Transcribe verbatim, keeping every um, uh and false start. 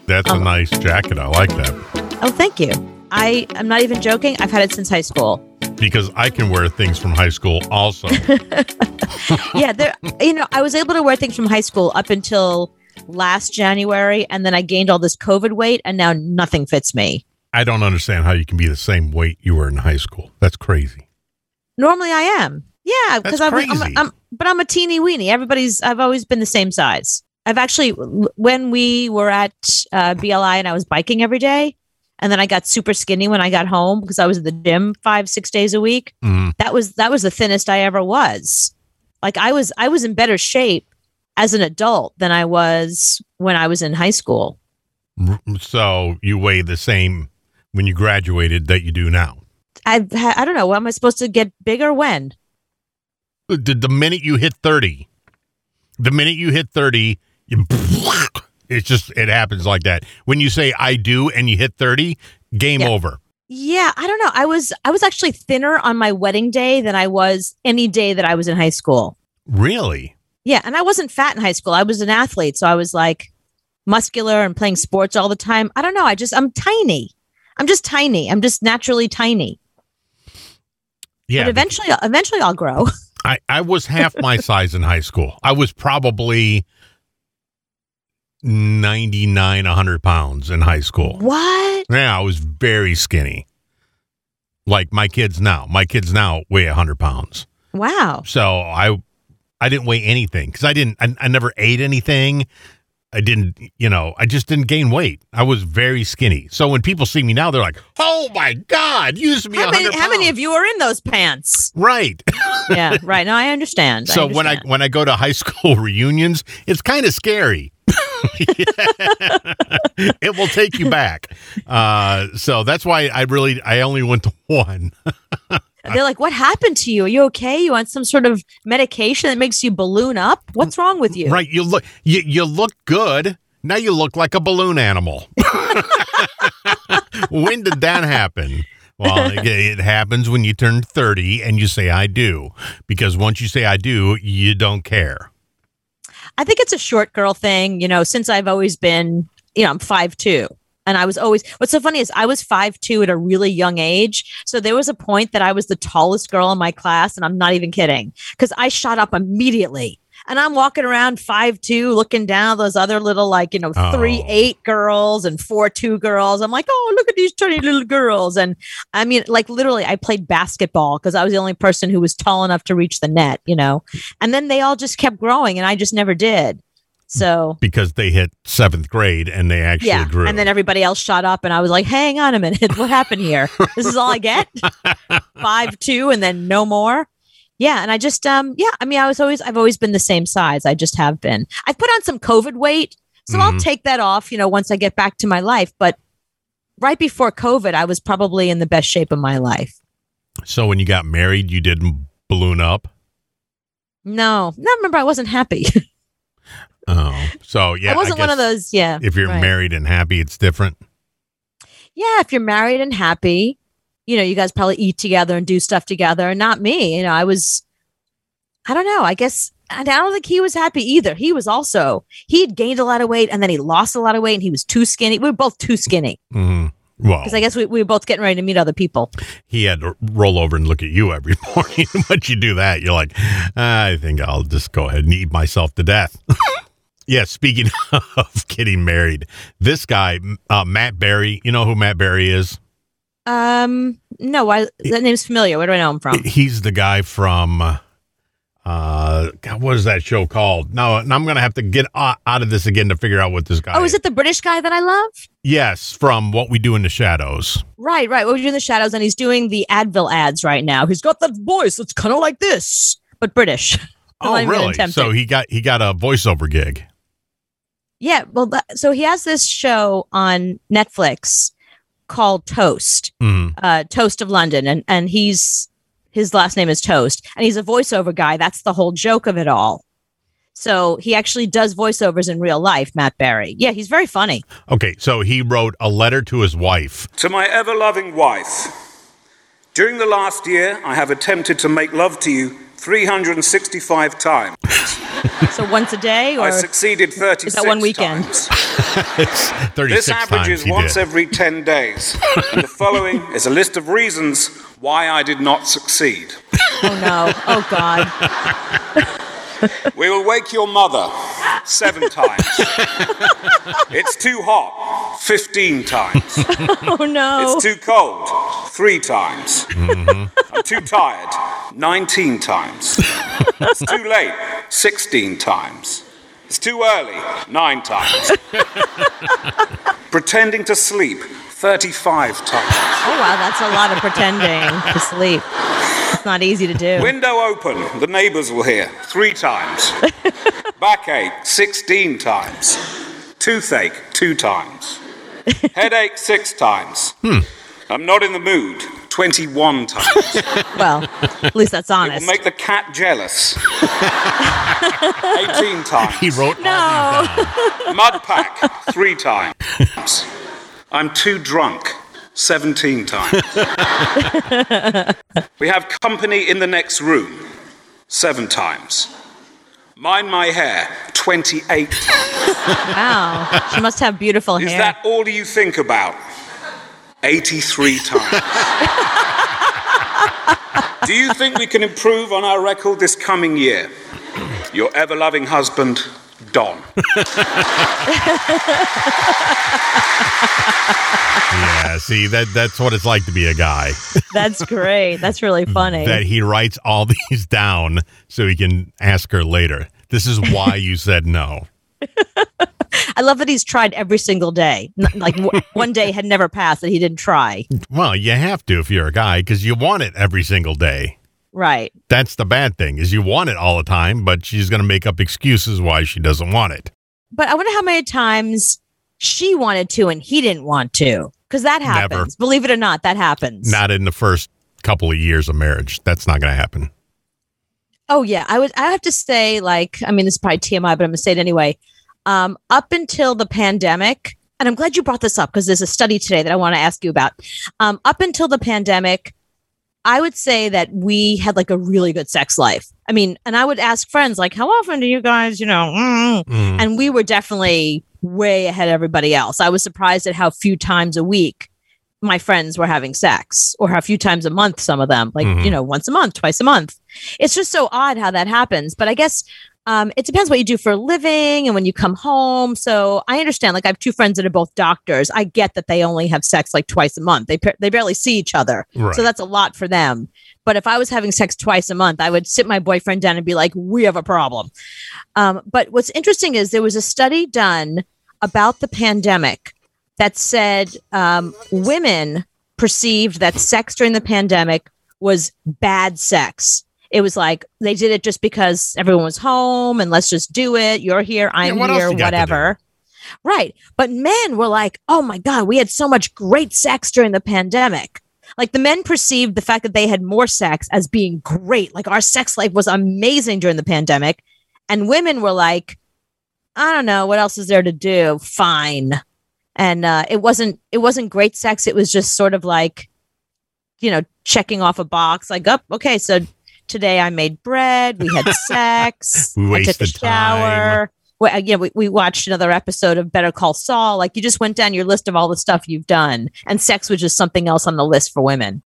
That's um, a nice jacket. I like that. Oh, thank you. I am not even joking. I've had it since high school. Because I can wear things from high school also. Yeah, there. You know, I was able to wear things from high school up until last January, and then I gained all this COVID weight, and now nothing fits me. I don't understand how you can be the same weight you were in high school. That's crazy. Normally I am. Yeah, because I'm, crazy. I'm, I'm, but I'm a teeny weeny. Everybody's, I've always been the same size. I've actually, when we were at uh, B L I and I was biking every day, and then I got super skinny when I got home because I was at the gym five, six days a week. Mm. That was, that was the thinnest I ever was. Like I was, I was in better shape as an adult than I was when I was in high school. So you weigh the same when you graduated that you do now? I I don't know. Am I supposed to get bigger when? The, the minute you hit thirty, the minute you hit thirty, you, it's just, it happens like that. When you say I do and you hit thirty, game yeah. over. Yeah, I don't know. I was I was actually thinner on my wedding day than I was any day that I was in high school. Really? Yeah, and I wasn't fat in high school. I was an athlete, so I was like muscular and playing sports all the time. I don't know. I just, I'm tiny. I'm just tiny. I'm just naturally tiny. Yeah. But eventually, eventually I'll grow. I, I was half my size in high school. I was probably ninety-nine, one hundred pounds in high school. What? Yeah, I was very skinny. Like my kids now. My kids now weigh one hundred pounds. Wow. So I I didn't weigh anything because I didn't, I, I never ate anything. I didn't, you know, I just didn't gain weight. I was very skinny. So when people see me now, they're like, oh my God, you used to be how one hundred many, pounds. How many of you are in those pants? Right. Yeah, right. No, I understand. So I understand. when I when I go to high school reunions, it's kind of scary. It will take you back. Uh, so that's why I really, I only went to one. They're like, what happened to you? Are you okay? You on some sort of medication that makes you balloon up? What's wrong with you? Right. You look, you, you look good. Now you look like a balloon animal. When did that happen? Well, it, it happens when you turn thirty and you say, I do. Because once you say I do, you don't care. I think it's a short girl thing. You know, since I've always been, you know, I'm five two. And I was always, what's so funny is I was five two at a really young age. So there was a point that I was the tallest girl in my class. And I'm not even kidding, because I shot up immediately. And I'm walking around five two, looking down those other little, like, you know, oh. three eight girls and four two girls. I'm like, oh, look at these tiny little girls. And I mean, like, literally, I played basketball because I was the only person who was tall enough to reach the net, you know. And then they all just kept growing and I just never did. So because they hit seventh grade and they actually yeah, grew. And then everybody else shot up and I was like, hang on a minute. What happened here? This is all I get? five two and then no more. Yeah. And I just, um, yeah, I mean, I was always, I've always been the same size. I just have been. I've put on some COVID weight. So mm-hmm. I'll take that off, you know, once I get back to my life. But right before COVID, I was probably in the best shape of my life. So when you got married, you didn't balloon up? No, no, remember, I wasn't happy. Oh, so yeah. I wasn't I one of those. Yeah. If you're right. married and happy, it's different. Yeah. If you're married and happy, you know, you guys probably eat together and do stuff together. And not me. You know, I was, I don't know. I guess I don't think he was happy either. He was also, he had gained a lot of weight and then he lost a lot of weight and he was too skinny. We were both too skinny. Mm-hmm. Well, because I guess we, we were both getting ready to meet other people. He had to roll over and look at you every morning. Once you do that, you're like, I think I'll just go ahead and eat myself to death. Yeah, speaking of getting married, this guy, uh, Matt Berry, you know who Matt Berry is? Um, no, I, that name's familiar. Where do I know him from? He's the guy from, uh, God, what is that show called? No, no I'm going to have to get out of this again to figure out what this guy oh, is. is it the British guy that I love? Yes, from What We Do in the Shadows. Right, right. What We Do in the Shadows, and he's doing the Advil ads right now. He's got that voice that's kind of like this, but British. Oh, really? So he got he got a voiceover gig. Yeah, well, that, so he has this show on Netflix called Toast, mm-hmm. uh, Toast of London, and and he's his last name is Toast, and he's a voiceover guy. That's the whole joke of it all. So he actually does voiceovers in real life, Matt Berry. Yeah, he's very funny. Okay, so he wrote a letter to his wife. To my ever-loving wife, during the last year, I have attempted to make love to you three hundred sixty-five times. So once a day, or I succeeded thirty-six is that one weekend? times. It's thirty-six This averages times he once did. every ten days. And the following is a list of reasons why I did not succeed. Oh no! Oh God! We will wake your mother seven times. It's too hot fifteen times. Oh no! It's too cold three times. Mm-hmm. I'm too tired nineteen times. It's too late sixteen times. It's too early nine times. Pretending to sleep thirty-five times. Oh wow, that's a lot of pretending to sleep. It's not easy to do. Window open, the neighbors will hear three times. Backache sixteen times. Toothache two times. Headache six times. Hmm. I'm not in the mood twenty-one times. Well, at least that's It will honest. make the cat jealous eighteen times. He wrote No. all these down. Mud pack three times. I'm too drunk seventeen times. We have company in the next room seven times. Mind my hair twenty-eight times. Wow, she must have beautiful Is hair. that all you think about? eighty-three times. Do you think we can improve on our record this coming year? Your ever-loving husband, Don. Yeah, see, that that's what it's like to be a guy. That's great. That's really funny. That he writes all these down so he can ask her later. This is why you said no. I love that he's tried every single day. N- Like w- one day had never passed that he didn't try. Well, you have to if you're a guy because you want it every single day. Right. That's the bad thing is you want it all the time, but she's going to make up excuses why she doesn't want it. But I wonder how many times she wanted to and he didn't want to. Because that happens. Never. Believe it or not, that happens. Not in the first couple of years of marriage. That's not going to happen. Oh yeah, I would. I have to say, like, I mean, this is probably T M I, but I'm gonna say it anyway. Um, up until the pandemic, and I'm glad you brought this up because there's a study today that I want to ask you about. Um, up until the pandemic, I would say that we had like a really good sex life. I mean, and I would ask friends, like, how often do you guys, you know? Mm. Mm. And we were definitely way ahead of everybody else. I was surprised at how few times a week my friends were having sex, or a few times a month, some of them, like, Mhm. you know, once a month, twice a month. It's just so odd how that happens. But I guess um, it depends what you do for a living and when you come home. So I understand, like, I have two friends that are both doctors. I get that they only have sex like twice a month. They, pa- they barely see each other. Right. So that's a lot for them. But if I was having sex twice a month, I would sit my boyfriend down and be like, we have a problem. Um, but what's interesting is there was a study done about the pandemic that said um, women perceived that sex during the pandemic was bad sex. It was like they did it just because everyone was home and let's just do it. You're here, I'm what else here, you got to whatever. Right. But men were like, oh my God, we had so much great sex during the pandemic. Like the men perceived the fact that they had more sex as being great. Like our sex life was amazing during the pandemic. And women were like, I don't know, what else is there to do? Fine. And uh, it wasn't it wasn't great sex. It was just sort of like, you know, checking off a box. Like, oh, okay, so today I made bread. We had sex. We I took a wasted shower. Well, uh, yeah, we, we watched another episode of Better Call Saul. Like, you just went down your list of all the stuff you've done, and sex was just something else on the list for women.